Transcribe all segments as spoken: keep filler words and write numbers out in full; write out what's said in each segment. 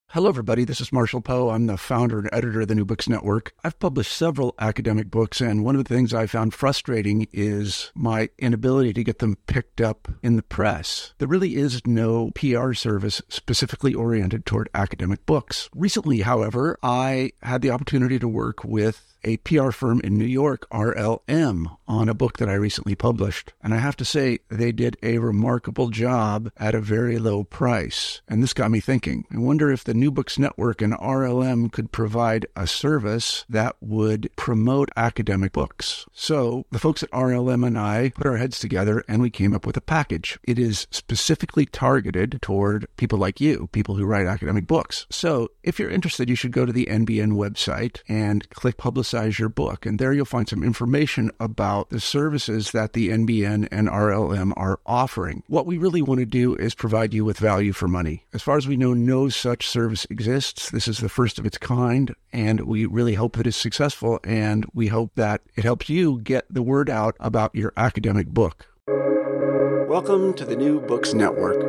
Hello, everybody. This is Marshall Poe. I'm the founder and editor of the New Books Network. I've published several academic books, and one of the things I found frustrating is my inability to get them picked up in the press. There really is no P R service specifically oriented toward academic books. Recently, however, I had the opportunity to work with a P R firm in New York, R L M, on a book that I recently published. And I have to say, they did a remarkable job at a very low price. And this got me thinking. I wonder if the New Books Network and R L M could provide a service that would promote academic books. So the folks at R L M and I put our heads together and we came up with a package. It is specifically targeted toward people like you, people who write academic books. So if you're interested, you should go to the N B N website and click Publicize your book. And there you'll find some information about the services that the N B N and R L M are offering. What we really want to do is provide you with value for money. As far as we know, no such service exists. This is the first of its kind, and we really hope that it's successful, and we hope that it helps you get the word out about your academic book. Welcome to the New Books Network.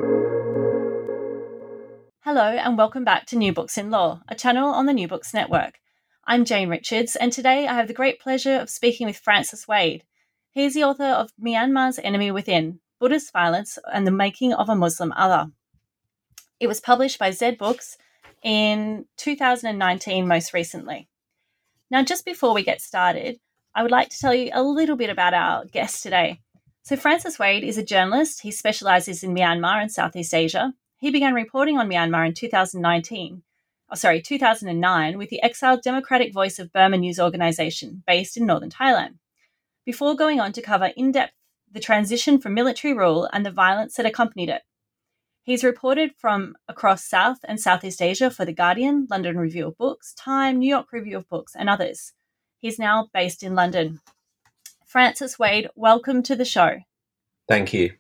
Hello, and welcome back to New Books in Law, a channel on the New Books Network. I'm Jane Richards, and today I have the great pleasure of speaking with Francis Wade. He is the author of Myanmar's Enemy Within, Buddhist Violence and the Making of a Muslim Other. It was published by Zed Books in two thousand nineteen most recently. Now, just before we get started, I would like to tell you a little bit about our guest today. So Francis Wade is a journalist. He specialises in Myanmar and Southeast Asia. He began reporting on Myanmar in two thousand nineteen. Oh, sorry, two thousand nine, with the exiled Democratic Voice of Burma news organisation based in northern Thailand, before going on to cover in depth the transition from military rule and the violence that accompanied it. He's reported from across South and Southeast Asia for The Guardian, London Review of Books, Time, New York Review of Books, and others. He's now based in London. Francis Wade, welcome to the show. Thank you.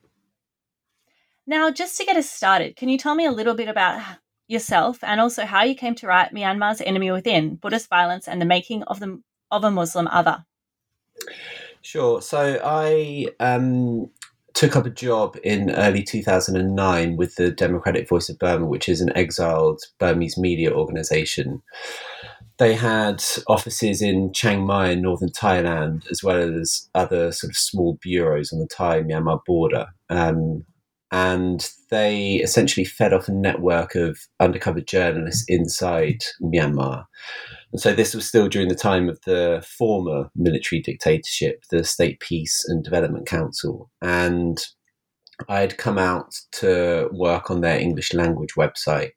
Now, just to get us started, can you tell me a little bit about yourself and also how you came to write Myanmar's Enemy Within, Buddhist Violence and the Making of the of a Muslim Other? Sure. So I um, took up a job in early two thousand nine with the Democratic Voice of Burma, which is an exiled Burmese media organisation. They had offices in Chiang Mai in northern Thailand, as well as other sort of small bureaus on the Thai-Myanmar border. Um, and they essentially fed off a network of undercover journalists inside Myanmar. And so this was still during the time of the former military dictatorship, the State Peace and Development Council. And I had come out to work on their English language website.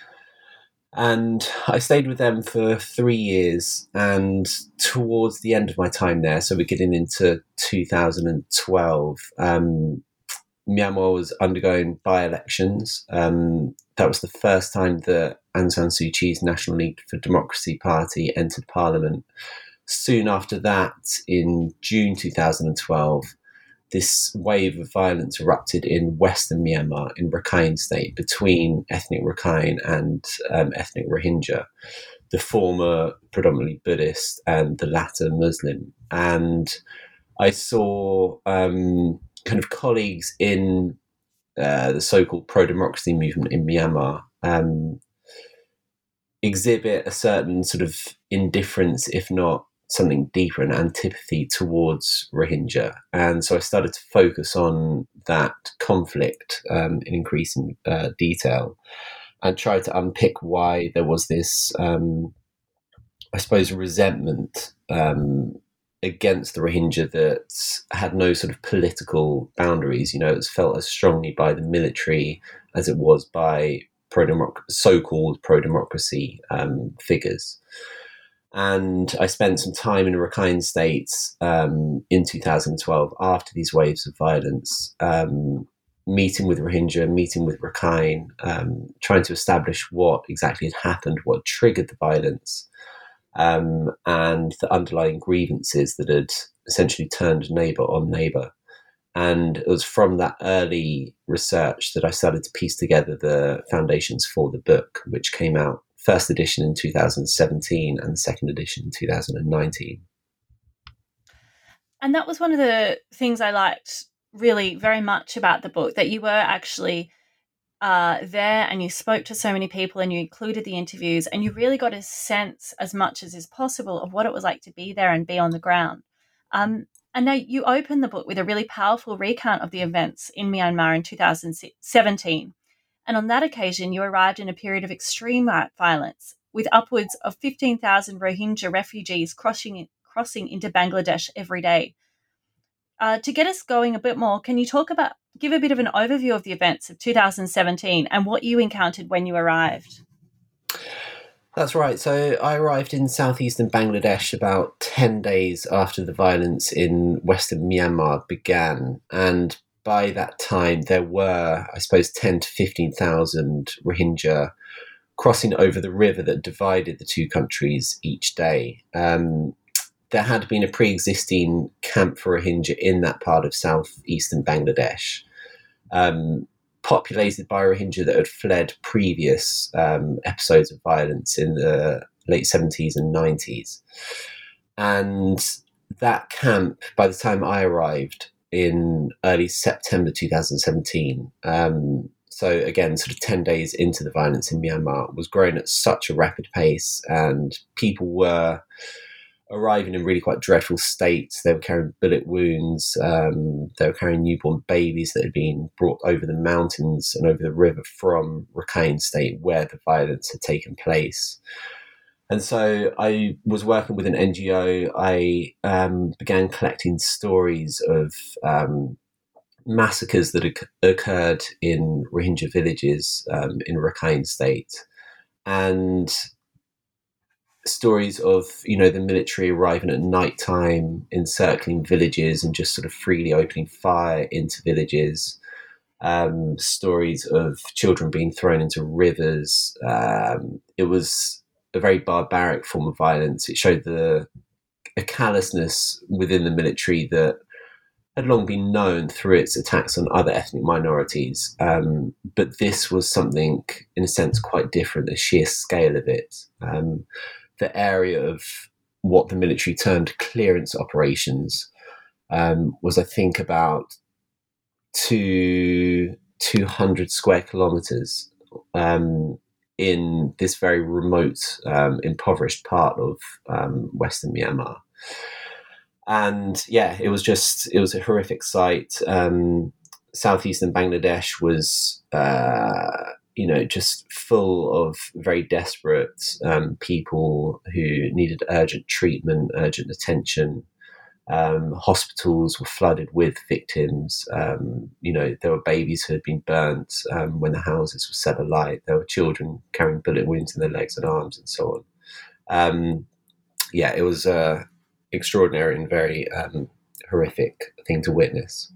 And I stayed with them for three years. And towards the end of my time there, so we're getting into two thousand twelve, um, Myanmar was undergoing by-elections. Um, that was the first time that Aung San Suu Kyi's National League for Democracy party entered parliament. Soon after that, in June two thousand twelve, this wave of violence erupted in western Myanmar, in Rakhine State, between ethnic Rakhine and um, ethnic Rohingya, the former predominantly Buddhist and the latter Muslim. And I saw um, kind of colleagues in uh, the so-called pro-democracy movement in Myanmar um, exhibit a certain sort of indifference, if not something deeper, an antipathy towards Rohingya. And so I started to focus on that conflict um, in increasing uh, detail and try to unpick why there was this, um, I suppose, resentment um, against the Rohingya that had no sort of political boundaries. You know, it was felt as strongly by the military as it was by pro-democ- so-called pro-democracy um, figures. And I spent some time in Rakhine State um, in two thousand twelve after these waves of violence, um, meeting with Rohingya, meeting with Rakhine, um, trying to establish what exactly had happened, what triggered the violence, um, and the underlying grievances that had essentially turned neighbour on neighbour. And it was from that early research that I started to piece together the foundations for the book, which came out first edition in two thousand seventeen and the second edition in two thousand nineteen. And that was one of the things I liked really very much about the book, that you were actually uh, there and you spoke to so many people and you included the interviews and you really got a sense, as much as is possible, of what it was like to be there and be on the ground. Um, and now you open the book with a really powerful recount of the events in Myanmar in two thousand seventeen. And on that occasion, you arrived in a period of extreme violence, with upwards of fifteen thousand Rohingya refugees crossing, crossing into Bangladesh every day. Uh, to get us going a bit more, can you talk about, give a bit of an overview of the events of two thousand seventeen and what you encountered when you arrived? That's right. So I arrived in southeastern Bangladesh about ten days after the violence in western Myanmar began. And by that time, there were, I suppose, ten to fifteen thousand Rohingya crossing over the river that divided the two countries each day. Um, there had been a pre-existing camp for Rohingya in that part of southeastern Bangladesh, um, populated by Rohingya that had fled previous um, episodes of violence in the late seventies and nineties. And that camp, by the time I arrived in early September two thousand seventeen, um, so again, sort of ten days into the violence in Myanmar, was growing at such a rapid pace, and people were arriving in really quite dreadful states. They were carrying bullet wounds. Um, they were carrying newborn babies that had been brought over the mountains and over the river from Rakhine State, where the violence had taken place. And so I was working with an N G O. I um, began collecting stories of um, massacres that had occurred in Rohingya villages um, in Rakhine State, and stories of, you know, the military arriving at nighttime, encircling villages and just sort of freely opening fire into villages. Um, stories of children being thrown into rivers. Um, it was a very barbaric form of violence. It showed the a callousness within the military that had long been known through its attacks on other ethnic minorities. Um, but this was something, in a sense, quite different, the sheer scale of it. Um, the area of what the military termed clearance operations um, was, I think, about two, two hundred square kilometres um, in this very remote, um, impoverished part of um, Western Myanmar. And yeah, it was just, it was a horrific sight. Um, southeastern Bangladesh was, uh, you know, just full of very desperate um, people who needed urgent treatment, urgent attention. Um, hospitals were flooded with victims. Um, you know, there were babies who had been burnt um, when the houses were set alight. There were children carrying bullet wounds in their legs and arms and so on. Um, yeah, it was uh, extraordinary and very um, horrific thing to witness.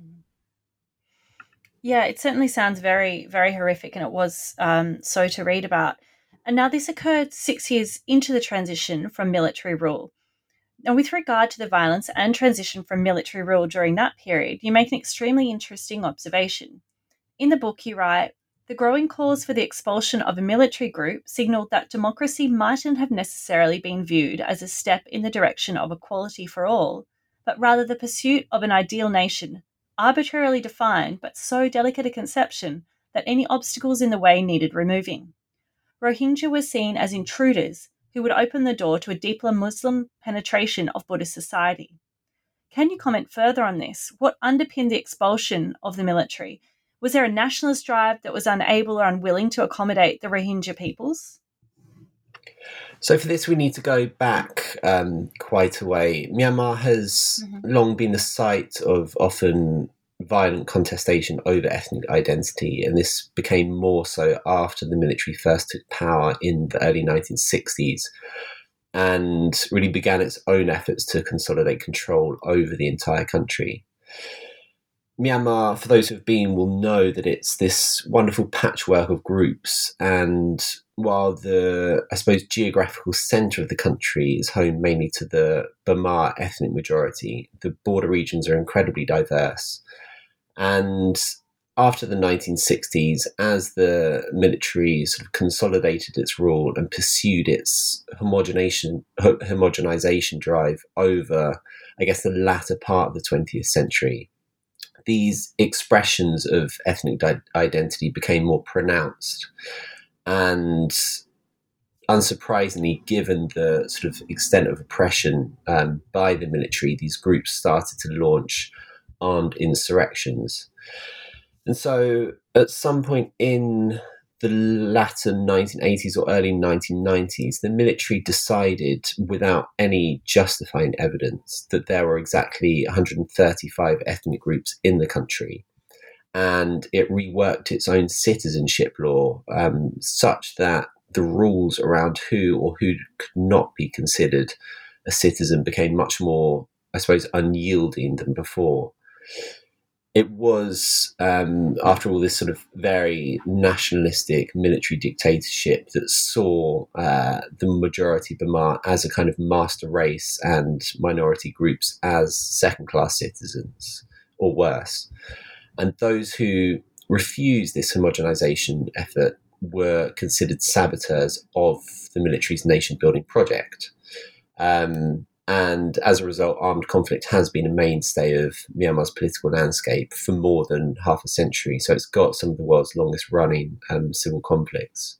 Yeah, it certainly sounds very, very horrific, and it was um, so to read about. And now this occurred six years into the transition from military rule. Now, with regard to the violence and transition from military rule during that period, you make an extremely interesting observation. In the book, you write, "The growing calls for the expulsion of a military group signalled that democracy mightn't have necessarily been viewed as a step in the direction of equality for all, but rather the pursuit of an ideal nation, arbitrarily defined but so delicate a conception that any obstacles in the way needed removing. Rohingya were seen as intruders who would open the door to a deeper Muslim penetration of Buddhist society." Can you comment further on this? What underpinned the expulsion of the military? Was there a nationalist drive that was unable or unwilling to accommodate the Rohingya peoples? So for this, we need to go back um, quite a way. Myanmar has mm-hmm. long been the site of often violent contestation over ethnic identity, and this became more so after the military first took power in the early nineteen sixties and really began its own efforts to consolidate control over the entire country. Myanmar, for those who have been, will know that it's this wonderful patchwork of groups, and while the, I suppose, geographical centre of the country is home mainly to the Bamar ethnic majority, the border regions are incredibly diverse. And after the nineteen sixties, as the military sort of consolidated its rule and pursued its homogenization, homogenization drive over, I guess, the latter part of the twentieth century, these expressions of ethnic di- identity became more pronounced. And unsurprisingly, given the sort of extent of oppression um, by the military, these groups started to launch armed insurrections. And so at some point in the latter nineteen eighties or early nineteen nineties, the military decided, without any justifying evidence, that there were exactly one hundred thirty-five ethnic groups in the country. And it reworked its own citizenship law um, such that the rules around who or who could not be considered a citizen became much more, I suppose, unyielding than before. It was, um, after all, this sort of very nationalistic military dictatorship that saw uh, the majority Bamar as a kind of master race and minority groups as second-class citizens, or worse. And those who refused this homogenization effort were considered saboteurs of the military's nation-building project. Um, And as a result, armed conflict has been a mainstay of Myanmar's political landscape for more than half a century. So it's got some of the world's longest running um, civil conflicts.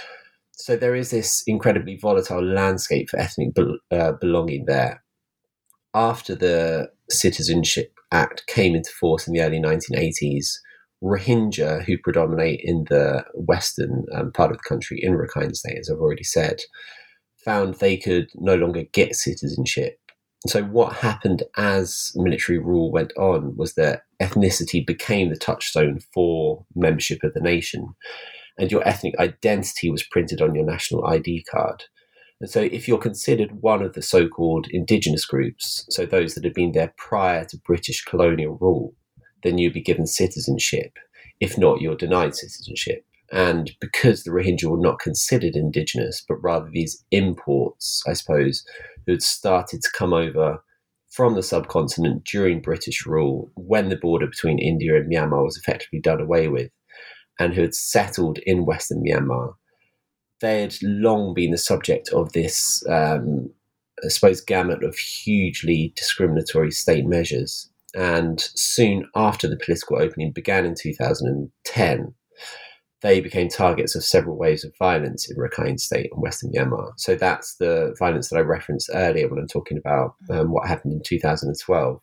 So there is this incredibly volatile landscape for ethnic be- uh, belonging there. After the Citizenship Act came into force in the early nineteen eighties, Rohingya, who predominate in the western um, part of the country, in Rakhine State, as I've already said, found they could no longer get citizenship. So what happened as military rule went on was that ethnicity became the touchstone for membership of the nation, and your ethnic identity was printed on your national I D card. And so if you're considered one of the so-called indigenous groups, so those that had been there prior to British colonial rule, then you'd be given citizenship. If not, you're denied citizenship. And because the Rohingya were not considered indigenous, but rather these imports, I suppose, who had started to come over from the subcontinent during British rule, when the border between India and Myanmar was effectively done away with, and who had settled in Western Myanmar, they had long been the subject of this, um, I suppose, gamut of hugely discriminatory state measures. And soon after the political opening began in two thousand ten, they became targets of several waves of violence in Rakhine State and Western Myanmar. So that's the violence that I referenced earlier when I'm talking about um, what happened in two thousand twelve.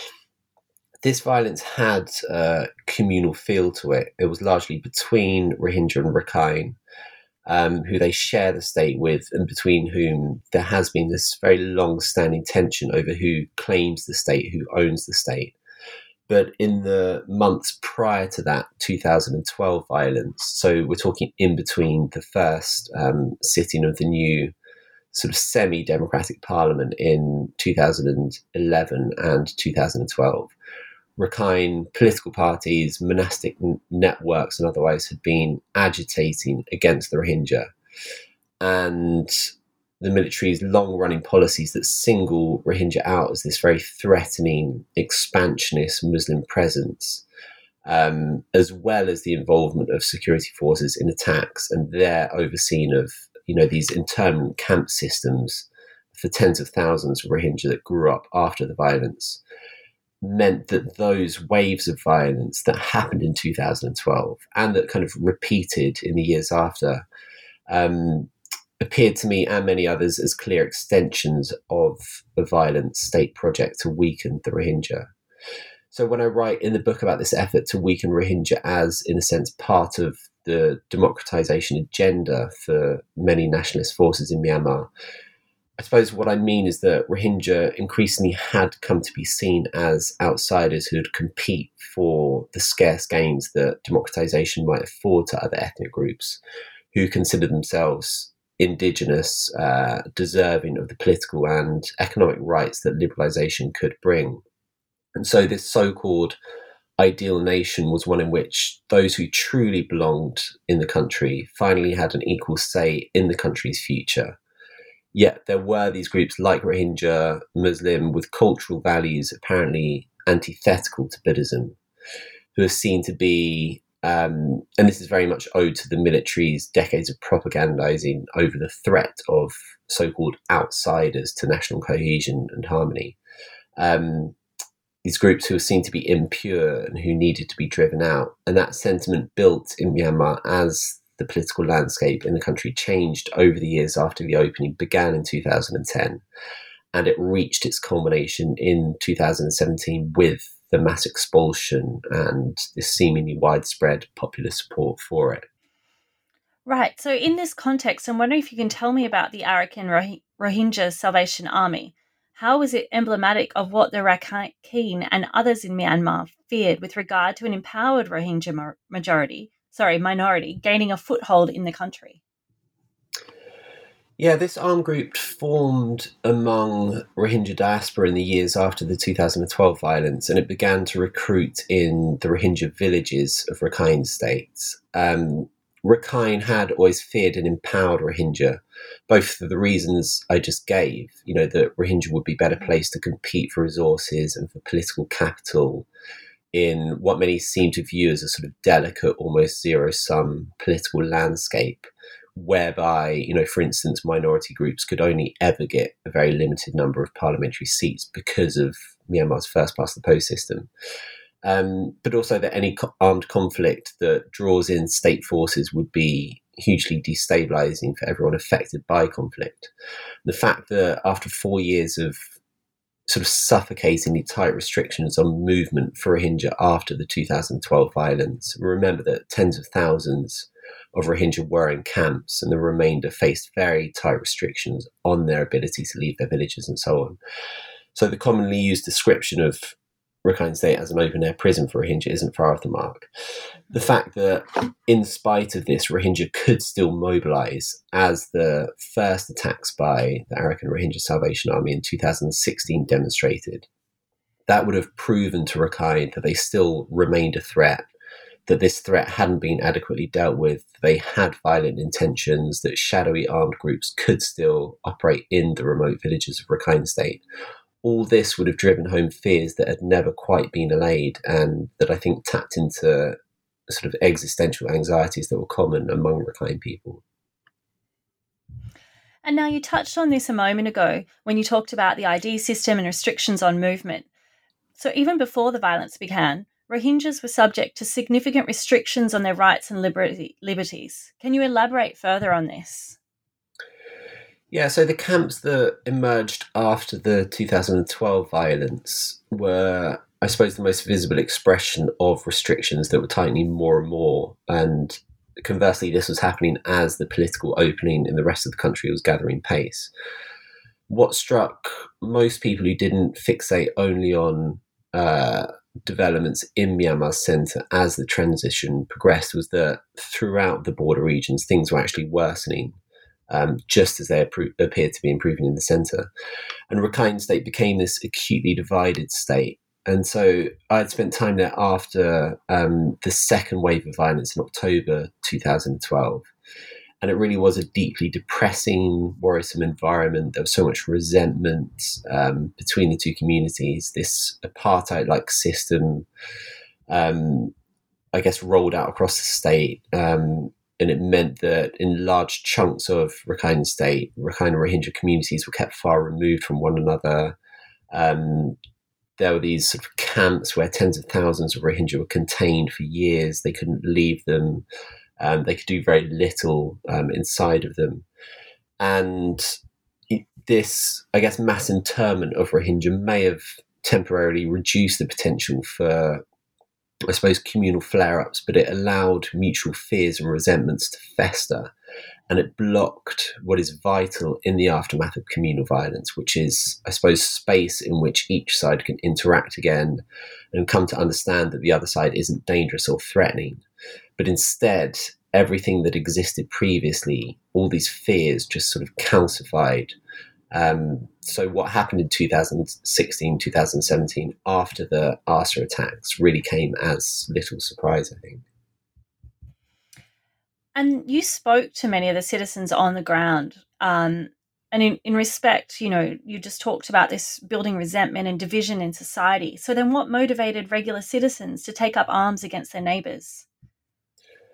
This violence had a communal feel to it. It was largely between Rohingya and Rakhine, um, who they share the state with, and between whom there has been this very long-standing tension over who claims the state, who owns the state. But in the months prior to that two thousand twelve violence, so we're talking in between the first um, sitting of the new sort of semi-democratic parliament in two thousand eleven and two thousand twelve, Rakhine political parties, monastic n- networks and otherwise had been agitating against the Rohingya. And the military's long-running policies that single Rohingya out as this very threatening, expansionist Muslim presence, um, as well as the involvement of security forces in attacks and their overseeing of, you know, these internment camp systems for tens of thousands of Rohingya that grew up after the violence, meant that those waves of violence that happened in two thousand twelve and that kind of repeated in the years after, um, appeared to me and many others as clear extensions of a violent state project to weaken the Rohingya. So when I write in the book about this effort to weaken Rohingya as, in a sense, part of the democratization agenda for many nationalist forces in Myanmar, I suppose what I mean is that Rohingya increasingly had come to be seen as outsiders who would compete for the scarce gains that democratization might afford to other ethnic groups who consider themselves indigenous, uh, deserving of the political and economic rights that liberalisation could bring. And so this so-called ideal nation was one in which those who truly belonged in the country finally had an equal say in the country's future. Yet there were these groups like Rohingya, Muslim, with cultural values apparently antithetical to Buddhism, who are seen to be Um, and this is very much owed to the military's decades of propagandizing over the threat of so-called outsiders to national cohesion and harmony. Um, these groups who were seen to be impure and who needed to be driven out. And that sentiment built in Myanmar as the political landscape in the country changed over the years after the opening began in two thousand ten. And it reached its culmination in two thousand seventeen with the mass expulsion and this seemingly widespread popular support for it. Right. So in this context, I'm wondering if you can tell me about the Arakan Roh- Rohingya Salvation Army. How was it emblematic of what the Rakhine and others in Myanmar feared with regard to an empowered Rohingya majority, sorry, minority, gaining a foothold in the country? Yeah, this armed group formed among Rohingya diaspora in the years after the two thousand twelve violence, and it began to recruit in the Rohingya villages of Rakhine State. Um, Rakhine had always feared an empowered Rohingya, both for the reasons I just gave, you know, that Rohingya would be better placed to compete for resources and for political capital in what many seem to view as a sort of delicate, almost zero-sum political landscape, whereby, you know, for instance, minority groups could only ever get a very limited number of parliamentary seats because of Myanmar's first-past-the-post system. Um, but also that any co- armed conflict that draws in state forces would be hugely destabilizing for everyone affected by conflict. The fact that after four years of sort of suffocatingly tight restrictions on movement for Rohingya after the two thousand twelve violence, remember that tens of thousands of Rohingya were in camps and the remainder faced very tight restrictions on their ability to leave their villages and so on. So the commonly used description of Rakhine State as an open-air prison for Rohingya isn't far off the mark. The fact that, in spite of this, Rohingya could still mobilise, as the first attacks by the Arakan Rohingya Salvation Army in two thousand sixteen demonstrated, that would have proven to Rakhine that they still remained a threat, that this threat hadn't been adequately dealt with, they had violent intentions, that shadowy armed groups could still operate in the remote villages of Rakhine State. All this would have driven home fears that had never quite been allayed and that I think tapped into sort of existential anxieties that were common among Rakhine people. And now you touched on this a moment ago when you talked about the I D system and restrictions on movement. So even before the violence began, Rohingyas were subject to significant restrictions on their rights and liberty, liberties. Can you elaborate further on this? Yeah, so the camps that emerged after the two thousand twelve violence were, I suppose, the most visible expression of restrictions that were tightening more and more. And conversely, this was happening as the political opening in the rest of the country was gathering pace. What struck most people who didn't fixate only on uh, developments in Myanmar's centre as the transition progressed was that throughout the border regions, things were actually worsening. Um, just as they appro- appeared to be improving in the centre. And Rakhine State became this acutely divided state. And so I had spent time there after um, the second wave of violence in October two thousand twelve. And it really was a deeply depressing, worrisome environment. There was so much resentment um, between the two communities. This apartheid-like system, um, I guess, rolled out across the state. Um, And it meant that in large chunks of Rakhine State, Rakhine Rohingya communities were kept far removed from one another. Um, there were these sort of camps where tens of thousands of Rohingya were contained for years. They couldn't leave them. Um, they could do very little um, inside of them. And this, I guess, mass internment of Rohingya may have temporarily reduced the potential for, I suppose, communal flare-ups, but it allowed mutual fears and resentments to fester, and it blocked what is vital in the aftermath of communal violence, which is, I suppose, space in which each side can interact again and come to understand that the other side isn't dangerous or threatening. But instead, everything that existed previously, all these fears just sort of calcified. Um, so what happened in two thousand sixteen, two thousand seventeen after the ARSA attacks really came as little surprise, I think. And you spoke to many of the citizens on the ground. Um, and in, in respect, you know, you just talked about this building resentment and division in society. So then what motivated regular citizens to take up arms against their neighbours?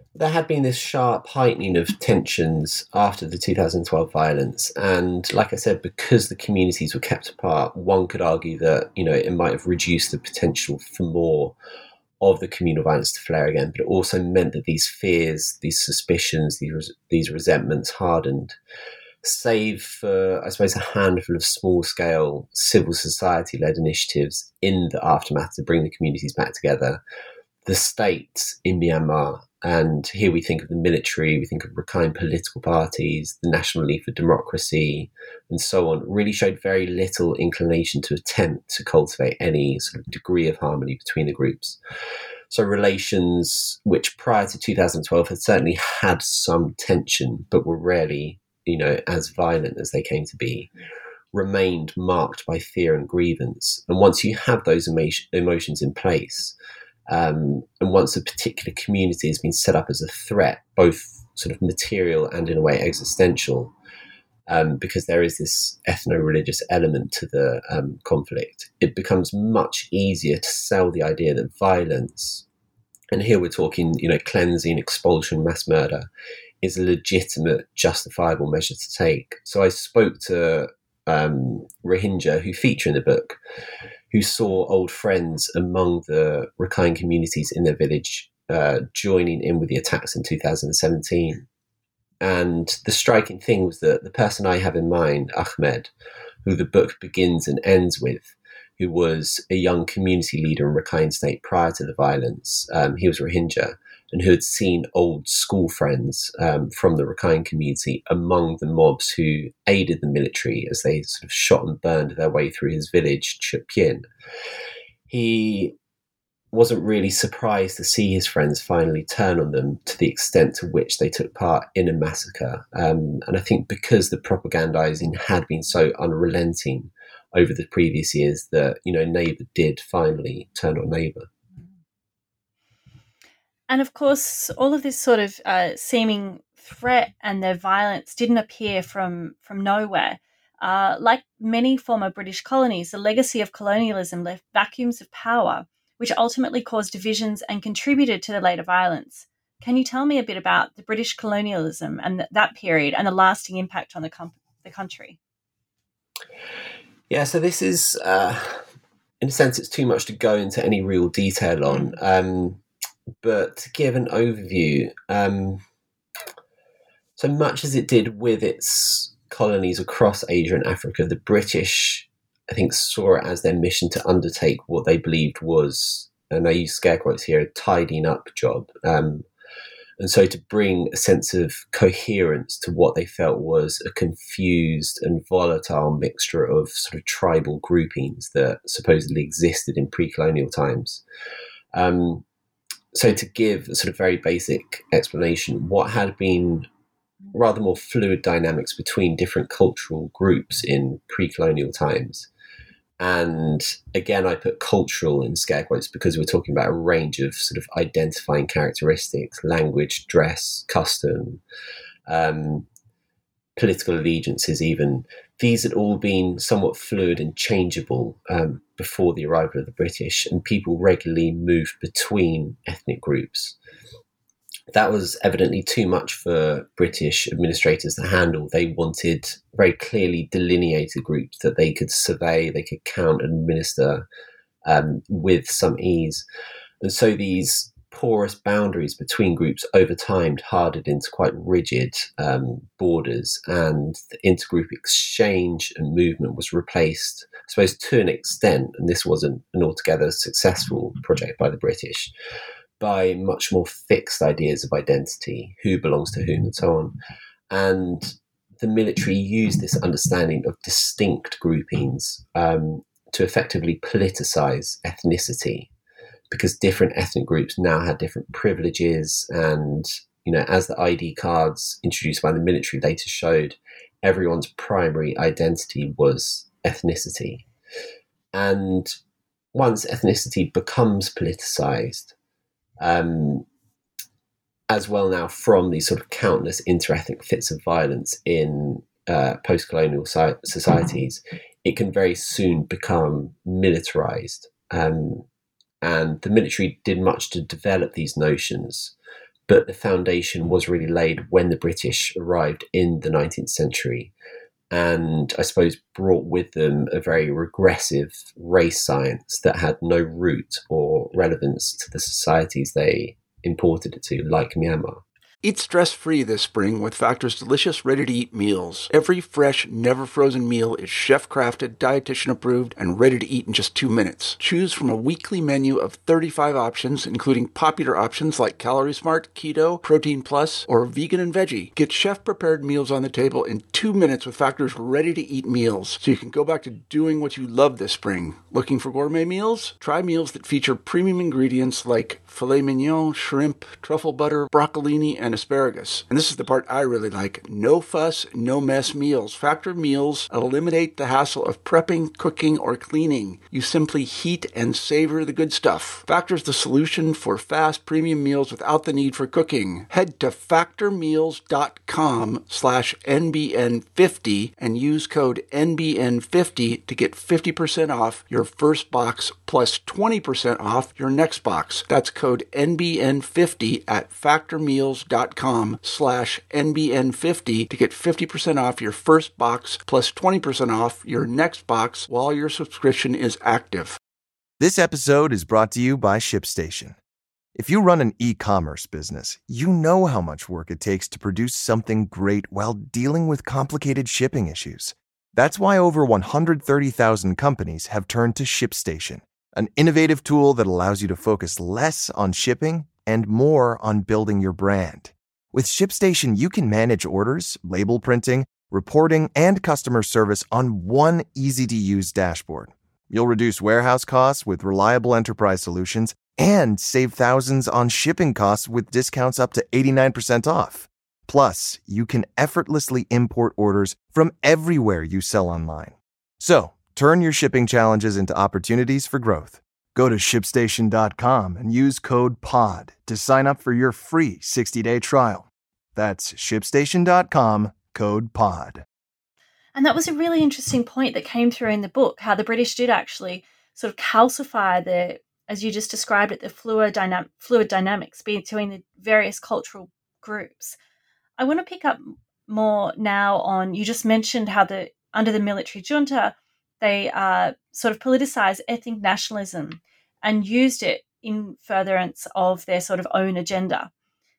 There had been this sharp heightening of tensions after the two thousand twelve violence. And like I said, because the communities were kept apart, one could argue that, you know, it might have reduced the potential for more of the communal violence to flare again, but it also meant that these fears, these suspicions, these, these resentments hardened. Save for, I suppose, a handful of small-scale civil society-led initiatives in the aftermath to bring the communities back together, the state in Myanmar, and here we think of the military, we think of Rakhine political parties, the National League for Democracy, and so on, really showed very little inclination to attempt to cultivate any sort of degree of harmony between the groups. So relations, which prior to two thousand twelve had certainly had some tension, but were rarely, you know, as violent as they came to be, remained marked by fear and grievance. And once you have those emo- emotions in place, Um, and once a particular community has been set up as a threat, both sort of material and in a way existential, um, because there is this ethno-religious element to the um, conflict, it becomes much easier to sell the idea that violence, and here we're talking, you know, cleansing, expulsion, mass murder, is a legitimate, justifiable measure to take. So I spoke to um, Rohingya, who feature in the book, who saw old friends among the Rakhine communities in their village uh, joining in with the attacks in two thousand seventeen. And the striking thing was that the person I have in mind, Ahmed, who the book begins and ends with, who was a young community leader in Rakhine State prior to the violence, um, he was Rohingya, and who had seen old school friends um, from the Rakhine community among the mobs who aided the military as they sort of shot and burned their way through his village, Chupyin. He wasn't really surprised to see his friends finally turn on them to the extent to which they took part in a massacre. Um, and I think because the propagandizing had been so unrelenting over the previous years that, you know, neighbour did finally turn on neighbour. And of course, all of this sort of uh, seeming threat and their violence didn't appear from, from nowhere. Uh, like many former British colonies, the legacy of colonialism left vacuums of power, which ultimately caused divisions and contributed to the later violence. Can you tell me a bit about the British colonialism and th- that period and the lasting impact on the, com- the country? Yeah, so this is, uh, in a sense, it's too much to go into any real detail on. Um, but to give an overview, um, so much as it did with its colonies across Asia and Africa, the British, I think, saw it as their mission to undertake what they believed was, and I use scare quotes here, a tidying up job. Um, and so to bring a sense of coherence to what they felt was a confused and volatile mixture of sort of tribal groupings that supposedly existed in pre-colonial times. Um, so to give a sort of very basic explanation, what had been rather more fluid dynamics between different cultural groups in pre-colonial times. And again, I put cultural in scare quotes because we're talking about a range of sort of identifying characteristics, language, dress, custom, um, political allegiances even. These had all been somewhat fluid and changeable um, before the arrival of the British, and people regularly moved between ethnic groups. That was evidently too much for British administrators to handle. They wanted very clearly delineated groups that they could survey, they could count and administer um, with some ease. And so these porous boundaries between groups over time hardened into quite rigid um, borders, and the intergroup exchange and movement was replaced, I suppose, to an extent, and this wasn't an altogether successful project by the British, by much more fixed ideas of identity, who belongs to whom and so on. And the military used this understanding of distinct groupings um, to effectively politicize ethnicity, because different ethnic groups now had different privileges. And, you know, as the I D cards introduced by the military later showed, everyone's primary identity was ethnicity. And once ethnicity becomes politicized, Um, as well now from these sort of countless interethnic fits of violence in uh, post-colonial si- societies, it can very soon become militarized. Um, and the military did much to develop these notions, but the foundation was really laid when the British arrived in the nineteenth century, and I suppose brought with them a very regressive race science that had no root or relevance to the societies they imported it to, like Myanmar. Eat stress-free this spring with Factor's delicious, ready-to-eat meals. Every fresh, never-frozen meal is chef-crafted, dietitian-approved, and ready to eat in just two minutes. Choose from a weekly menu of thirty-five options, including popular options like Calorie Smart, Keto, Protein Plus, or Vegan and Veggie. Get chef-prepared meals on the table in two minutes with Factor's ready-to-eat meals, so you can go back to doing what you love this spring. Looking for gourmet meals? Try meals that feature premium ingredients like filet mignon, shrimp, truffle butter, broccolini, and asparagus. And this is the part I really like. No fuss, no mess meals. Factor meals eliminate the hassle of prepping, cooking, or cleaning. You simply heat and savor the good stuff. Factor's the solution for fast premium meals without the need for cooking. Head to factormeals.com slash NBN50 and use code N B N fifty to get fifty percent off your first box plus twenty percent off your next box. That's code N B N fifty at factormeals.com slash NBN50 to get fifty percent off your first box plus twenty percent off your next box while your subscription is active. This episode is brought to you by ShipStation. If you run an e-commerce business, you know how much work it takes to produce something great while dealing with complicated shipping issues. That's why over one hundred thirty thousand companies have turned to ShipStation, an innovative tool that allows you to focus less on shipping and more on building your brand. With ShipStation, you can manage orders, label printing, reporting, and customer service on one easy-to-use dashboard. You'll reduce warehouse costs with reliable enterprise solutions and save thousands on shipping costs with discounts up to eighty-nine percent off. Plus, you can effortlessly import orders from everywhere you sell online. So, turn your shipping challenges into opportunities for growth. Go to ship station dot com and use code P O D to sign up for your free sixty-day trial. That's ship station dot com, code P O D. And that was a really interesting point that came through in the book, how the British did actually sort of calcify the, as you just described it, the fluid, dynam- fluid dynamics between the various cultural groups. I want to pick up more now on, you just mentioned how the under the military junta, they uh, sort of politicized ethnic nationalism and used it in furtherance of their sort of own agenda.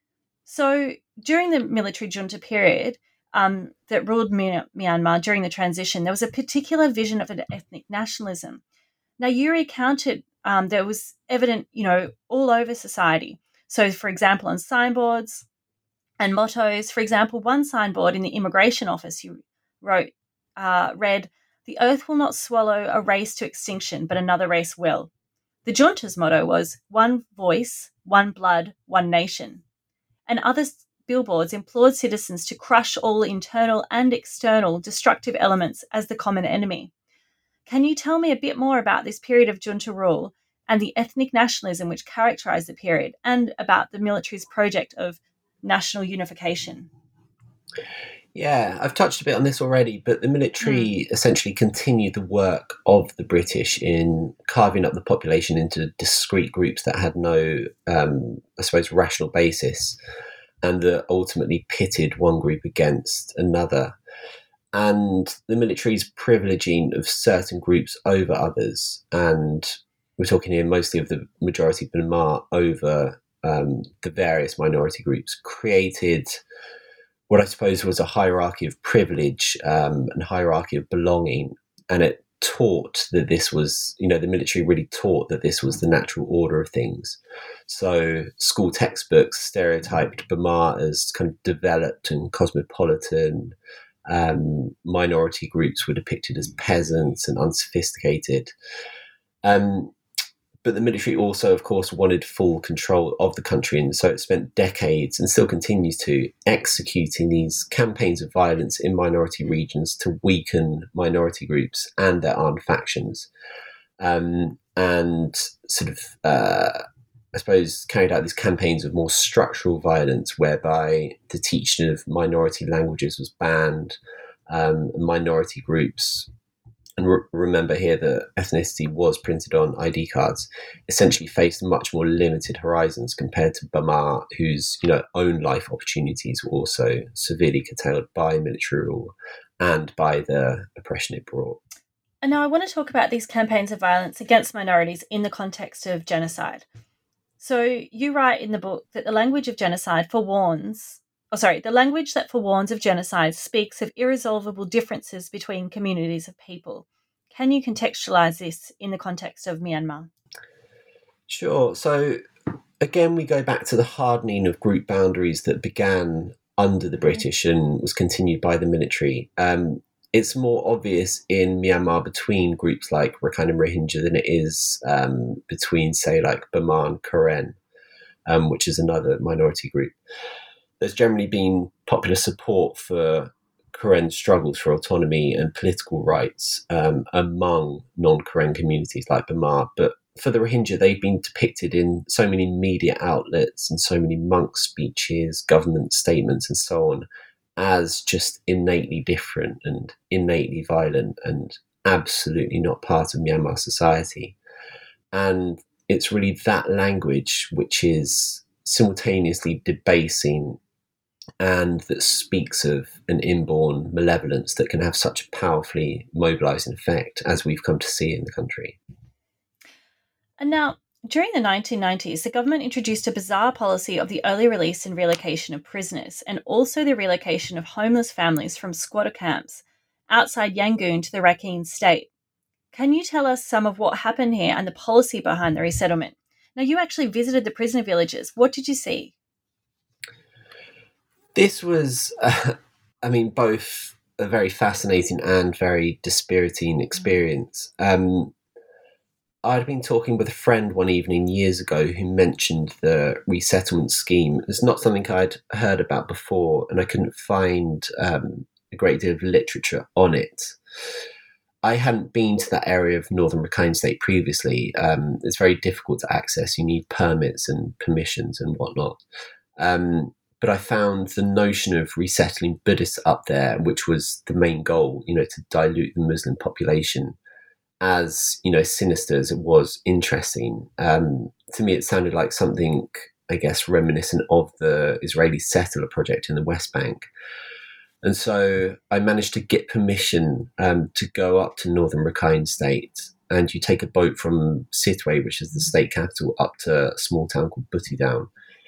So during the military junta period um, that ruled Myanmar during the transition, there was a particular vision of an ethnic nationalism. Now, you recounted um, there was evident, you know, all over society. So, for example, on signboards and mottos, for example, one signboard in the immigration office you wrote, uh, read, "The earth will not swallow a race to extinction, but another race will." The junta's motto was "One voice, one blood, one nation." And other billboards implored citizens to crush all internal and external destructive elements as the common enemy. Can you tell me a bit more about this period of junta rule and the ethnic nationalism which characterized the period, and about the military's project of national unification? Yeah, I've touched a bit on this already, but the military mm. essentially continued the work of the British in carving up the population into discrete groups that had no, um, I suppose, rational basis, and that ultimately pitted one group against another. And the military's privileging of certain groups over others, and we're talking here mostly of the majority Burma over um, the various minority groups, created what I suppose was a hierarchy of privilege um, and hierarchy of belonging. And it taught that this was, you know, the military really taught that this was the natural order of things. So school textbooks stereotyped Burma as kind of developed and cosmopolitan. Um, minority groups were depicted as peasants and unsophisticated. Um, But the military also, of course, wanted full control of the country, and so it spent decades, and still continues to, executing these campaigns of violence in minority regions to weaken minority groups and their armed factions, um, and sort of, uh, I suppose, carried out these campaigns of more structural violence, whereby the teaching of minority languages was banned, um, minority groups and re- remember here that ethnicity was printed on I D cards, essentially faced much more limited horizons compared to Burma, whose you know own life opportunities were also severely curtailed by military rule and by the oppression it brought. And now I want to talk about these campaigns of violence against minorities in the context of genocide. So you write in the book that the language of genocide forewarns, oh sorry, the language that forewarns of genocide speaks of irresolvable differences between communities of people. Can you contextualize this in the context of Myanmar? Sure. So again, we go back to the hardening of group boundaries that began under the British and was continued by the military. Um, it's more obvious in Myanmar between groups like Rakhine and Rohingya than it is um, between, say, like Burma and Karen, um, which is another minority group. There's generally been popular support for Karen struggles for autonomy and political rights um, among non-Karen communities like Burma, but for the Rohingya, they've been depicted in so many media outlets and so many monk speeches, government statements, and so on, as just innately different and innately violent and absolutely not part of Myanmar society. And it's really that language which is simultaneously debasing and that speaks of an inborn malevolence that can have such a powerfully mobilising effect, as we've come to see in the country. And now, during the nineteen nineties, the government introduced a bizarre policy of the early release and relocation of prisoners, and also the relocation of homeless families from squatter camps outside Yangon to the Rakhine state. Can you tell us some of what happened here and the policy behind the resettlement? Now, you actually visited the prisoner villages. What did you see? This was, uh, I mean, both a very fascinating and very dispiriting experience. Um, I'd been talking with a friend one evening years ago who mentioned the resettlement scheme. It's not something I'd heard about before, and I couldn't find um, a great deal of literature on it. I hadn't been to that area of northern Rakhine State previously. Um, it's very difficult to access. You need permits and permissions and whatnot. Um, but I found the notion of resettling Buddhists up there, which was the main goal, you know, to dilute the Muslim population, as, you know, sinister as it was interesting. Um, to me, it sounded like something, I guess, reminiscent of the Israeli settler project in the West Bank. And so I managed to get permission um, to go up to northern Rakhine State. And you take a boat from Sittwe, which is the state capital, up to a small town called Buttidown.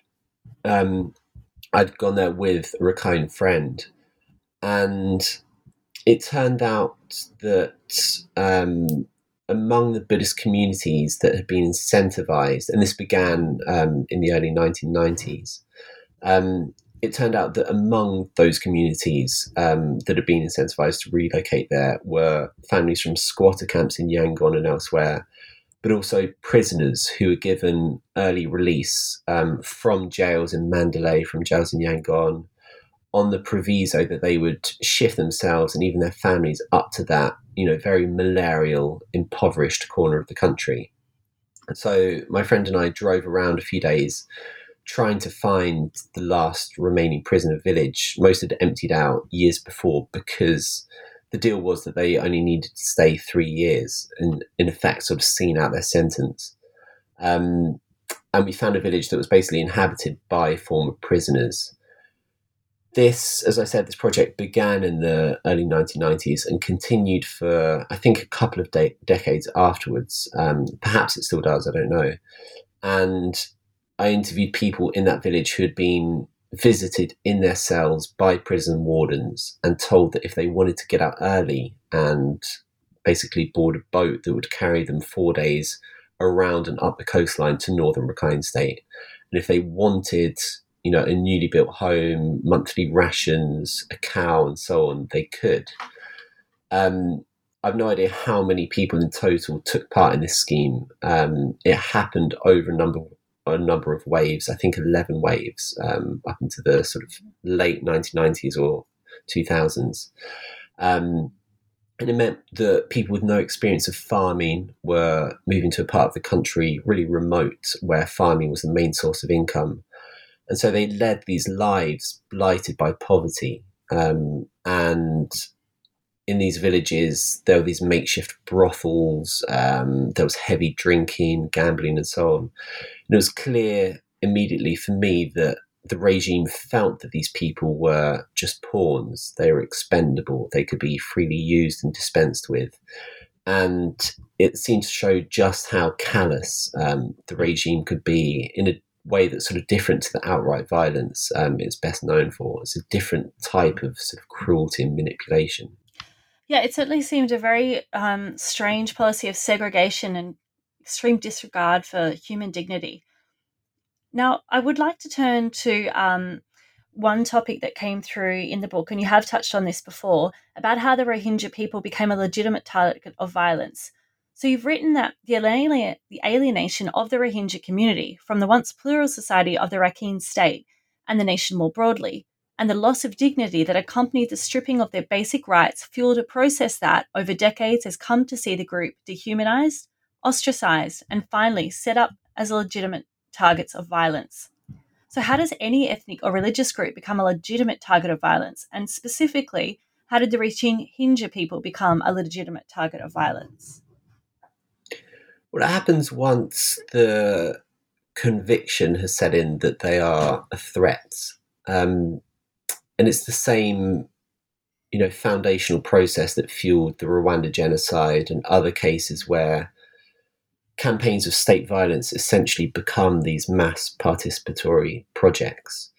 Um, I'd gone there with a Rakhine friend. And it turned out that um, among the Buddhist communities that had been incentivized, and this began um, in the early nineteen nineties, um, it turned out that among those communities um, that had been incentivized to relocate there were families from squatter camps in Yangon and elsewhere, but also prisoners who were given early release um, from jails in Mandalay, from jails in Yangon, on the proviso that they would shift themselves and even their families up to that, you know, very malarial, impoverished corner of the country. And so my friend and I drove around a few days trying to find the last remaining prisoner village. Most had emptied out years before because the deal was that they only needed to stay three years and, in effect, sort of seen out their sentence. Um, and we found a village that was basically inhabited by former prisoners. This, as I said, this project began in the early nineteen nineties and continued for, I think, a couple of de- decades afterwards. Um, perhaps it still does, I don't know. And I interviewed people in that village who had been visited in their cells by prison wardens and told that if they wanted to get out early and basically board a boat that would carry them four days around and up the coastline to northern Rakhine State, and if they wanted, you know, a newly built home, monthly rations, a cow, and so on, they could. Um, I've no idea how many people in total took part in this scheme. Um, it happened over a number a number of waves. I think eleven waves um, up into the sort of late nineteen nineties or two thousands. Um, and it meant that people with no experience of farming were moving to a part of the country really remote where farming was the main source of income. And so they led these lives blighted by poverty. Um, and in these villages, there were these makeshift brothels, um, there was heavy drinking, gambling, and so on. And it was clear immediately for me that the regime felt that these people were just pawns. They were expendable. They could be freely used and dispensed with. And it seemed to show just how callous um, the regime could be in a way that's sort of different to the outright violence um, it's best known for. It's a different type of sort of cruelty and manipulation. Yeah, it certainly seemed a very um, strange policy of segregation and extreme disregard for human dignity. Now, I would like to turn to um, one topic that came through in the book, and you have touched on this before, about how the Rohingya people became a legitimate target of violence. So you've written that the, alien- the alienation of the Rohingya community from the once plural society of the Rakhine state and the nation more broadly, and the loss of dignity that accompanied the stripping of their basic rights fueled a process that, over decades, has come to see the group dehumanized, ostracized, and finally set up as legitimate targets of violence. So how does any ethnic or religious group become a legitimate target of violence? And specifically, how did the Rohingya people become a legitimate target of violence? Well, it happens once the conviction has set in that they are a threat. Um, and it's the same, you know, foundational process that fueled the Rwanda genocide and other cases where campaigns of state violence essentially become these mass participatory projects.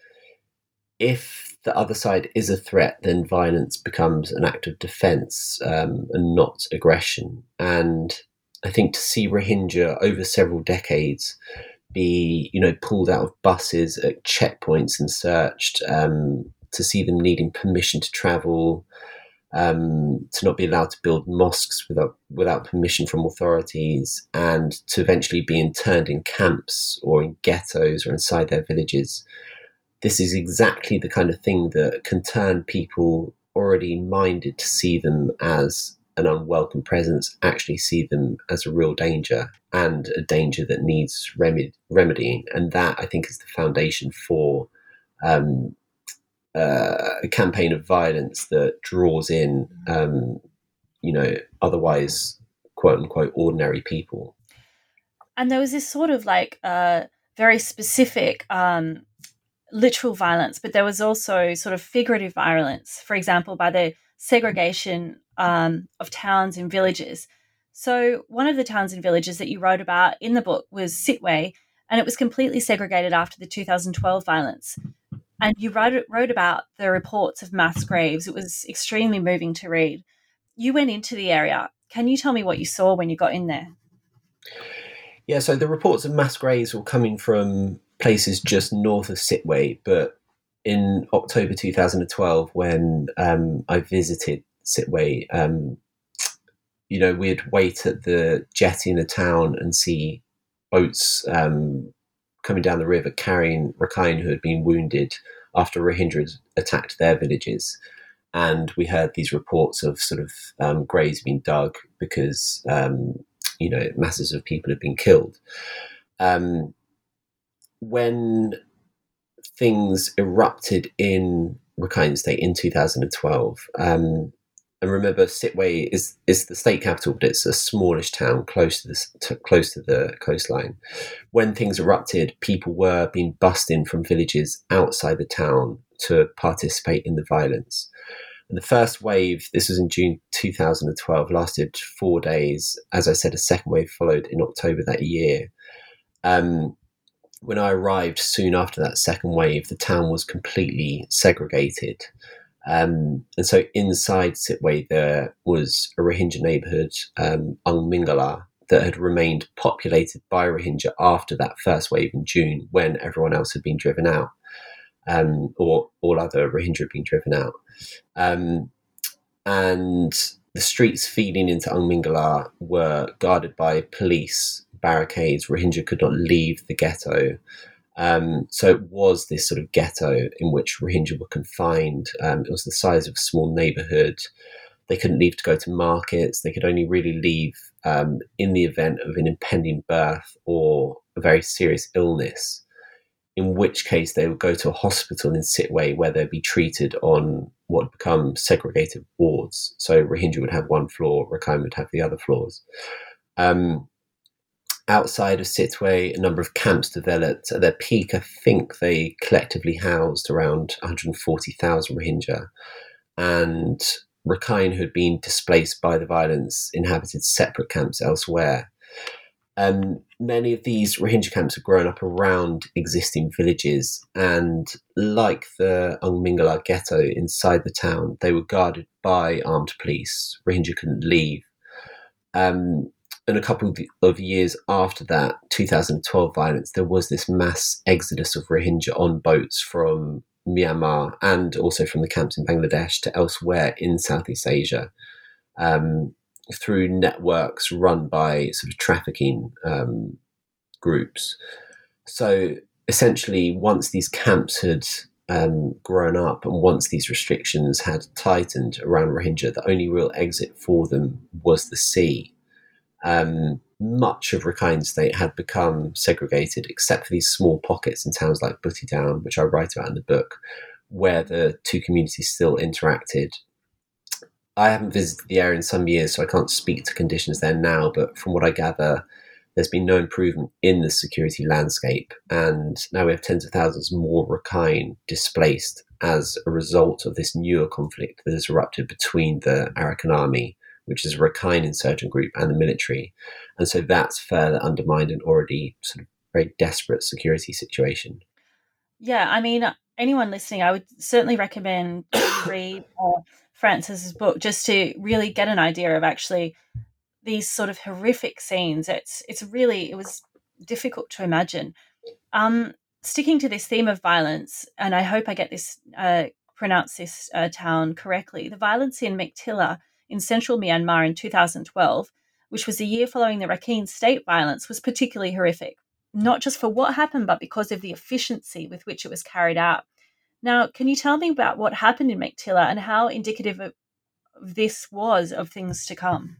If the other side is a threat, then violence becomes an act of defense um, and not aggression. And I think to see Rohingya over several decades be, you know, pulled out of buses at checkpoints and searched, um, to see them needing permission to travel, Um, to not be allowed to build mosques without without permission from authorities, and to eventually be interned in camps or in ghettos or inside their villages. This is exactly the kind of thing that can turn people already minded to see them as an unwelcome presence, actually see them as a real danger and a danger that needs remed- remedying. And that, I think, is the foundation for um, Uh, a campaign of violence that draws in, um, you know, otherwise quote unquote ordinary people. And there was this sort of like uh, very specific um, literal violence, but there was also sort of figurative violence, for example, by the segregation um, of towns and villages. So one of the towns and villages that you wrote about in the book was Sitwe, and it was completely segregated after the two thousand twelve violence. And you wrote, wrote about the reports of mass graves. It was extremely moving to read. You went into the area. Can you tell me what you saw when you got in there? Yeah, so the reports of mass graves were coming from places just north of Sitwe, but in October two thousand twelve, when um, I visited Sitwe, um, you know, we'd wait at the jetty in the town and see boats um, coming down the river carrying Rakhine who had been wounded after Rohingya had attacked their villages. And we heard these reports of sort of um, graves being dug because, um, you know, masses of people had been killed. Um, when things erupted in Rakhine State in two thousand twelve, um, and remember, Sitwe is is the state capital, but it's a smallish town close to the to, close to the coastline. When things erupted, people were being bussed in from villages outside the town to participate in the violence. And the first wave, this was in June two thousand twelve, lasted four days. As I said, a second wave followed in October that year. Um, when I arrived soon after that second wave, the town was completely segregated. Um, and so inside Sitwe, there was a Rohingya neighbourhood, um, Ung Mingala, that had remained populated by Rohingya after that first wave in June, when everyone else had been driven out, um, or all other Rohingya had been driven out. Um, and the streets feeding into Ung Mingala were guarded by police barricades. Rohingya could not leave the ghetto. Um, so it was this sort of ghetto in which Rohingya were confined. Um, it was the size of a small neighbourhood. They couldn't leave to go to markets. They could only really leave um, in the event of an impending birth or a very serious illness, in which case they would go to a hospital in Sitwe where they'd be treated on what had become segregated wards. So Rohingya would have one floor, Rakhine would have the other floors. Um, outside of Sittwe, a number of camps developed. At their peak, I think they collectively housed around one hundred forty thousand Rohingya. And Rakhine, who had been displaced by the violence, inhabited separate camps elsewhere. Um, many of these Rohingya camps had grown up around existing villages, and like the Ung Mingala ghetto inside the town, they were guarded by armed police. Rohingya couldn't leave. Um, and a couple of years after that, two thousand twelve violence, there was this mass exodus of Rohingya on boats from Myanmar and also from the camps in Bangladesh to elsewhere in Southeast Asia. Um, through networks run by sort of trafficking um, groups. So essentially, once these camps had um, grown up and once these restrictions had tightened around Rohingya, the only real exit for them was the sea. Um, much of Rakhine State had become segregated, except for these small pockets in towns like Buttidown, which I write about in the book, where the two communities still interacted. I haven't visited the area in some years, so I can't speak to conditions there now, but from what I gather, there's been no improvement in the security landscape, and now we have tens of thousands more Rakhine displaced as a result of this newer conflict that has erupted between the Arakan Army, which is a Rakhine insurgent group, and the military. And so that's further undermined an already sort of very desperate security situation. Yeah, I mean, anyone listening, I would certainly recommend you read uh, Francis's book just to really get an idea of actually these sort of horrific scenes. It's it's really, it was difficult to imagine. Um, sticking to this theme of violence, and I hope I get this, uh, pronounce this uh, town correctly, the violence in Meiktila in central Myanmar in two thousand twelve, which was the year following the Rakhine State violence, was particularly horrific, not just for what happened, but because of the efficiency with which it was carried out. Now, can you tell me about what happened in Meiktila and how indicative of this was of things to come?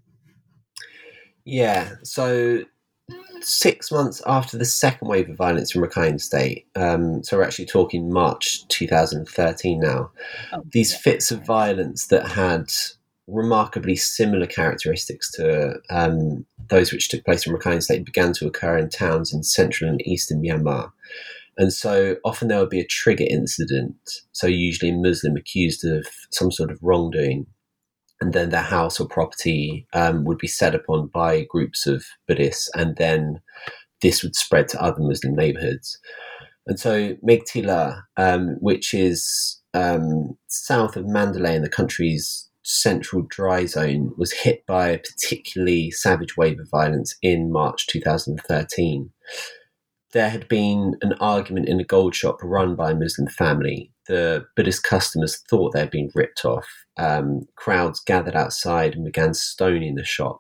Yeah, so six months after the second wave of violence in Rakhine State, um, so we're actually talking March two thousand thirteen now, oh, these yeah. fits of violence that had remarkably similar characteristics to um, those which took place in Rakhine State began to occur in towns in central and eastern Myanmar. And so often there would be a trigger incident, so usually a Muslim accused of some sort of wrongdoing, and then their house or property um, would be set upon by groups of Buddhists, and then this would spread to other Muslim neighborhoods. And so Meiktila, um, which is um, south of Mandalay in the country's central dry zone, was hit by a particularly savage wave of violence in March two thousand thirteen. There had been an argument in a gold shop run by a Muslim family. The Buddhist customers thought they had been ripped off. Um, crowds gathered outside and began stoning the shop.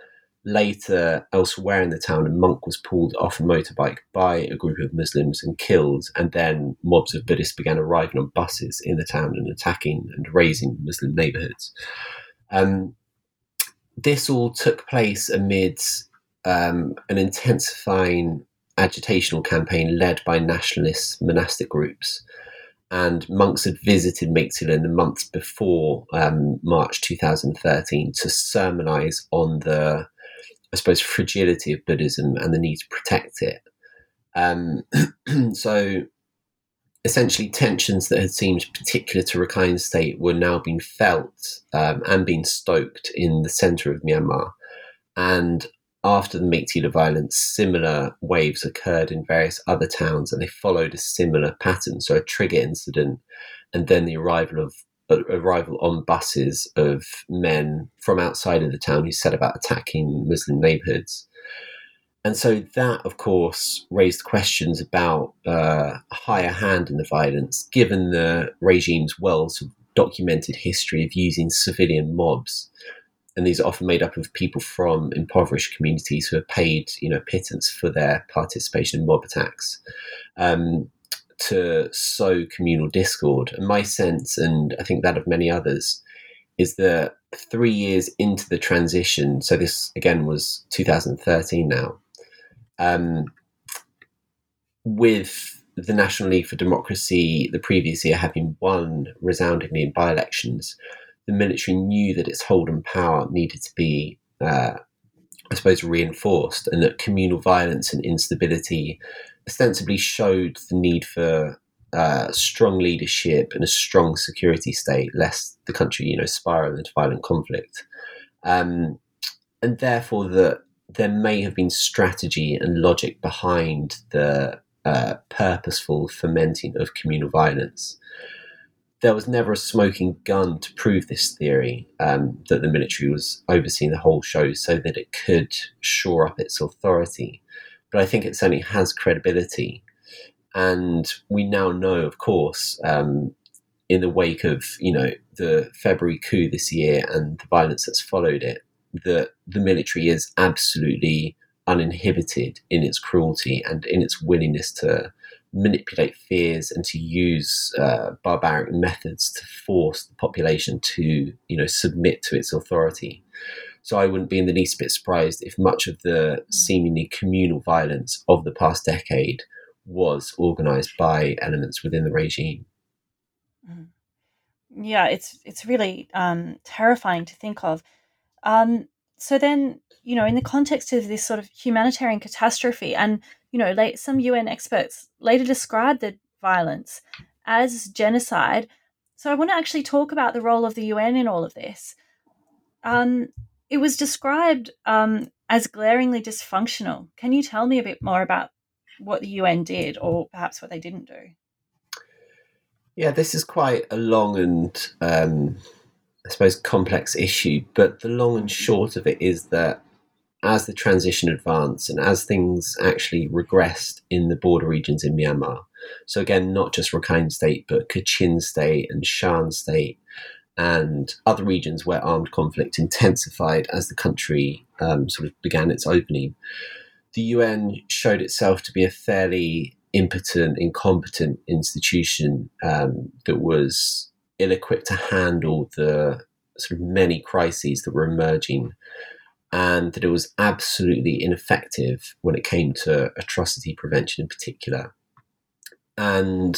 Later, elsewhere in the town, a monk was pulled off a motorbike by a group of Muslims and killed, and then mobs of Buddhists began arriving on buses in the town and attacking and razing Muslim neighborhoods. Um, this all took place amid um, an intensifying agitational campaign led by nationalist monastic groups. And monks had visited Meiktila in the months before um, March two thousand thirteen to sermonize on the, I suppose, fragility of Buddhism and the need to protect it. Um, so essentially tensions that had seemed particular to Rakhine State were now being felt um, and being stoked in the centre of Myanmar. And after the Meiktila violence, similar waves occurred in various other towns, and they followed a similar pattern. So a trigger incident, and then the arrival of uh, arrival on buses of men from outside of the town who set about attacking Muslim neighborhoods. And so that, of course, raised questions about uh, a higher hand in the violence, given the regime's well sort of documented history of using civilian mobs. And these are often made up of people from impoverished communities who are paid, you know, pittance for their participation in mob attacks, um, to sow communal discord. And my sense, and I think that of many others, is that three years into the transition, so this again was two thousand thirteen now, um, with the National League for Democracy the previous year having won resoundingly in by-elections, the military knew that its hold on power needed to be, uh, I suppose, reinforced, and that communal violence and instability ostensibly showed the need for uh, strong leadership and a strong security state, lest the country, you know, spiral into violent conflict. Um, and therefore that there may have been strategy and logic behind the uh, purposeful fomenting of communal violence. There was never a smoking gun to prove this theory, um, that the military was overseeing the whole show so that it could shore up its authority. But I think it certainly has credibility. And we now know, of course, um, in the wake of, you know, the February coup this year and the violence that's followed it, that the military is absolutely uninhibited in its cruelty and in its willingness to manipulate fears and to use uh, barbaric methods to force the population to, you know, submit to its authority. So I wouldn't be in the least bit surprised if much of the seemingly communal violence of the past decade was organised by elements within the regime. Yeah, it's it's really um, terrifying to think of. Um, so then, you know, in the context of this sort of humanitarian catastrophe, and, you know, late, some U N experts later described the violence as genocide. So I want to actually talk about the role of the U N in all of this. Um, it was described um, as glaringly dysfunctional. Can you tell me a bit more about what the U N did, or perhaps what they didn't do? Yeah, this is quite a long and, um, I suppose, complex issue, but the long and short of it is that as the transition advanced and as things actually regressed in the border regions in Myanmar, so again, not just Rakhine State, but Kachin State and Shan State and other regions where armed conflict intensified as the country um, sort of began its opening, the U N showed itself to be a fairly impotent, incompetent institution um, that was ill-equipped to handle the sort of many crises that were emerging, and that it was absolutely ineffective when it came to atrocity prevention in particular. And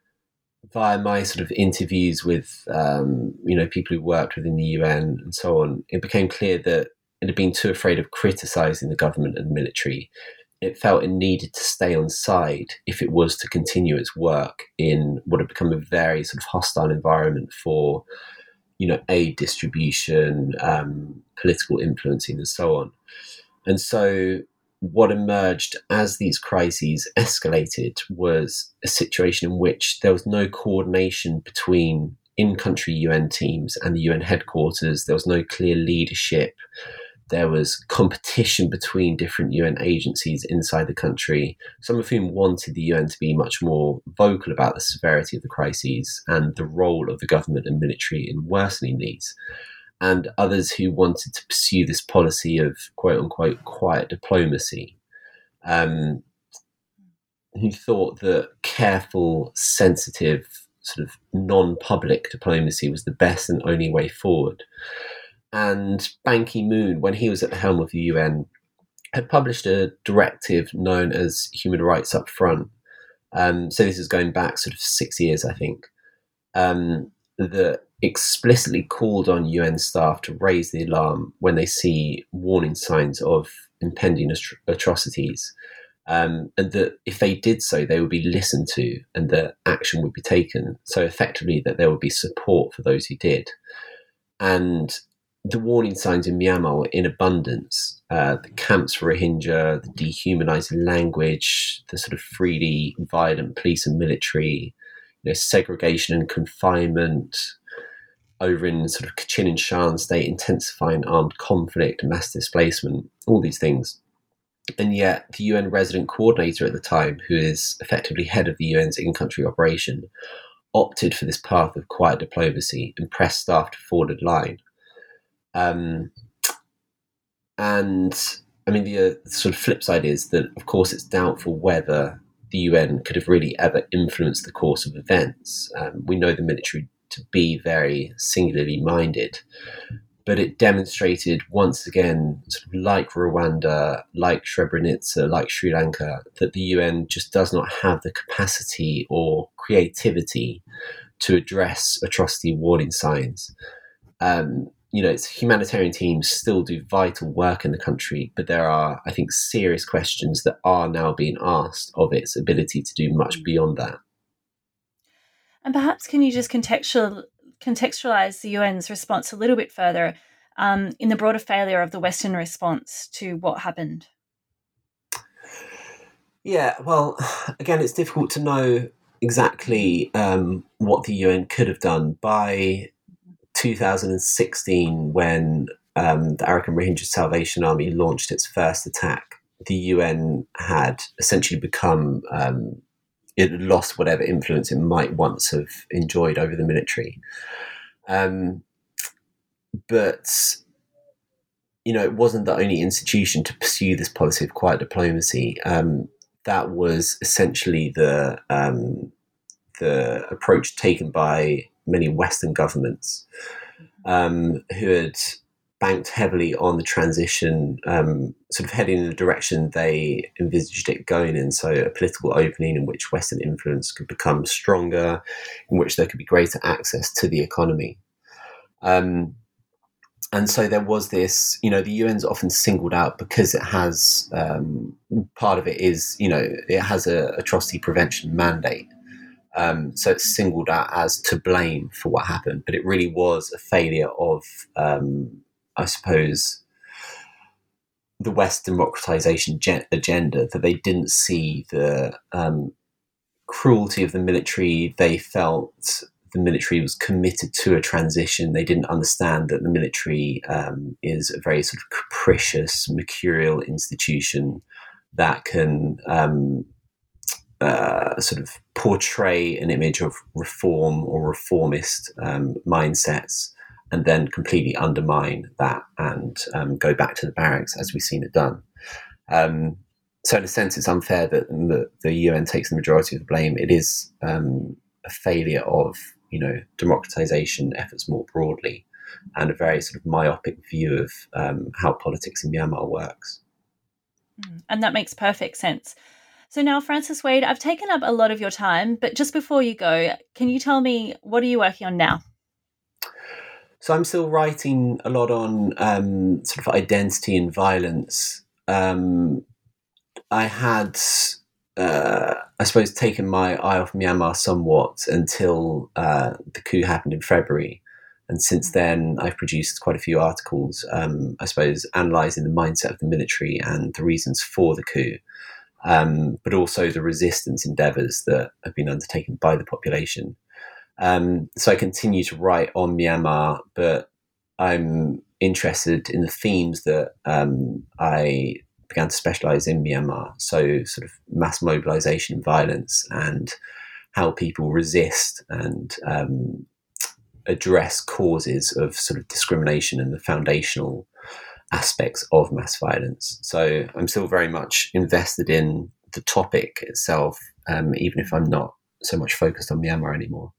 via my sort of interviews with, um, you know, people who worked within the U N and so on, it became clear that it had been too afraid of criticising the government and military. It felt it needed to stay on side if it was to continue its work in what had become a very sort of hostile environment for, you know, aid distribution, um, political influencing, and so on. And so what emerged as these crises escalated was a situation in which there was no coordination between in-country U N teams and the U N headquarters. There was no clear leadership. There was competition between different U N agencies inside the country, some of whom wanted the U N to be much more vocal about the severity of the crises and the role of the government and military in worsening these, and others who wanted to pursue this policy of quote-unquote quiet diplomacy, um, who thought that careful, sensitive, sort of non-public diplomacy was the best and only way forward. And Ban Ki-moon, when he was at the helm of the U N, had published a directive known as Human Rights Up Front. Um, so this is going back sort of six years, I think, um, that explicitly called on U N staff to raise the alarm when they see warning signs of impending atro- atrocities. Um, and that if they did so, they would be listened to and that action would be taken. So effectively that there would be support for those who did. And the warning signs in Myanmar were in abundance. Uh, the camps for Rohingya, the dehumanizing language, the sort of freely violent police and military, you know, segregation and confinement, over in sort of Kachin and Shan State, intensifying armed conflict, mass displacement, all these things. And yet the U N resident coordinator at the time, who is effectively head of the U N's in-country operation, opted for this path of quiet diplomacy and pressed staff to forward line. Um, and I mean, the uh, sort of flip side is that, of course, it's doubtful whether the U N could have really ever influenced the course of events. Um, we know the military to be very singularly minded, but it demonstrated once again, sort of like Rwanda, like Srebrenica, like Sri Lanka, that the U N just does not have the capacity or creativity to address atrocity warning signs. Um, you know, its humanitarian teams still do vital work in the country, but there are, I think, serious questions that are now being asked of its ability to do much beyond that. And perhaps can you just contextual, contextualize the U N's response a little bit further um, in the broader failure of the Western response to what happened? Yeah, well, again, it's difficult to know exactly um, what the U N could have done. By two thousand sixteen, when um, the Arakan Rohingya Salvation Army launched its first attack, the U N had essentially become, um, it had lost whatever influence it might once have enjoyed over the military. Um, but, you know, it wasn't the only institution to pursue this policy of quiet diplomacy. Um, that was essentially the um, the approach taken by many Western governments um, who had banked heavily on the transition, um, sort of heading in the direction they envisaged it going in. So a political opening in which Western influence could become stronger, in which there could be greater access to the economy. Um, and so there was this, you know, the U N's often singled out because it has, um, part of it is, you know, it has a atrocity prevention mandate. Um, so it's singled out as to blame for what happened, but it really was a failure of, um, I suppose, the West democratization gen- agenda, that they didn't see the um, cruelty of the military. They felt the military was committed to a transition. They didn't understand that the military um, is a very sort of capricious, mercurial institution that can um, uh, sort of portray an image of reform or reformist um, mindsets, and then completely undermine that and um, go back to the barracks, as we've seen it done. Um, so in a sense, it's unfair that the, the U N takes the majority of the blame. It is um, a failure of, you know, democratization efforts more broadly, and a very sort of myopic view of um, how politics in Myanmar works. And that makes perfect sense. So now, Francis Wade, I've taken up a lot of your time, but just before you go, can you tell me, what are you working on now? So I'm still writing a lot on um, sort of identity and violence. Um, I had, uh, I suppose, taken my eye off Myanmar somewhat until uh, the coup happened in February. And since then, I've produced quite a few articles, um, I suppose, analysing the mindset of the military and the reasons for the coup, um, but also the resistance endeavours that have been undertaken by the population. Um, so I continue to write on Myanmar, but I'm interested in the themes that um, I began to specialise in Myanmar. So sort of mass mobilisation and violence, and how people resist and um, address causes of sort of discrimination and the foundational aspects of mass violence. So I'm still very much invested in the topic itself, um, even if I'm not so much focused on Myanmar anymore.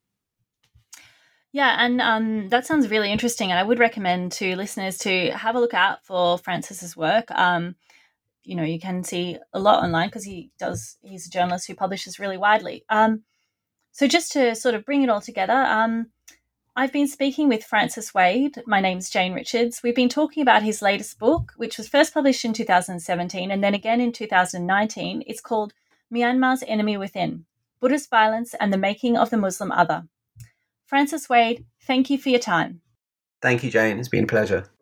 Yeah, and um, that sounds really interesting. And I would recommend to listeners to have a look out for Francis's work. Um, you know, you can see a lot online because he does, he's a journalist who publishes really widely. Um, so just to sort of bring it all together, um, I've been speaking with Francis Wade. My name's Jane Richards. We've been talking about his latest book, which was first published in two thousand seventeen and then again in two thousand nineteen. It's called Myanmar's Enemy Within: Buddhist Violence and the Making of the Muslim Other. Francis Wade, thank you for your time. Thank you, Jane. It's been a pleasure.